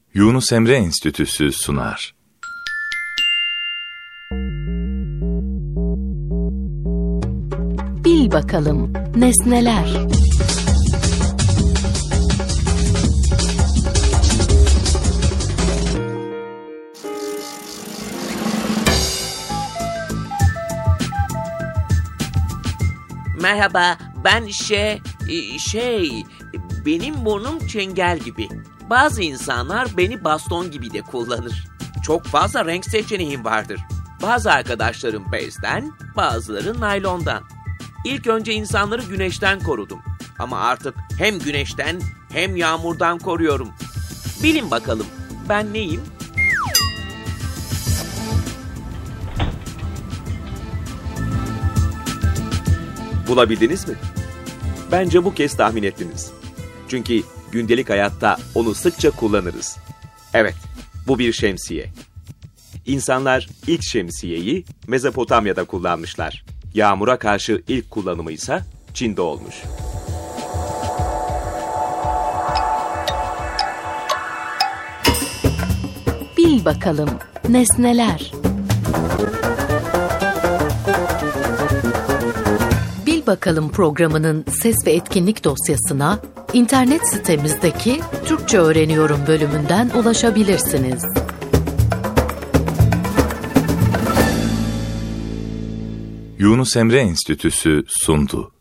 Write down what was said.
Yunus Emre Enstitüsü sunar. Bil bakalım nesneler. Merhaba, ben benim burnum çengel gibi. Bazı insanlar beni baston gibi de kullanır. Çok fazla renk seçeneğim vardır. Bazı arkadaşlarım bezden, bazıları naylondan. İlk önce insanları güneşten korudum. Ama artık hem güneşten hem yağmurdan koruyorum. Bilin bakalım, ben neyim? Bulabildiniz mi? Bence bu kez tahmin ettiniz. Çünkü gündelik hayatta onu sıkça kullanırız. Evet, bu bir şemsiye. İnsanlar ilk şemsiyeyi Mezopotamya'da kullanmışlar. Yağmura karşı ilk kullanımı ise Çin'de olmuş. Bil bakalım nesneler. Bil bakalım programının ses ve etkinlik dosyasına internet sitemizdeki Türkçe Öğreniyorum bölümünden ulaşabilirsiniz. Yunus Emre Enstitüsü sundu.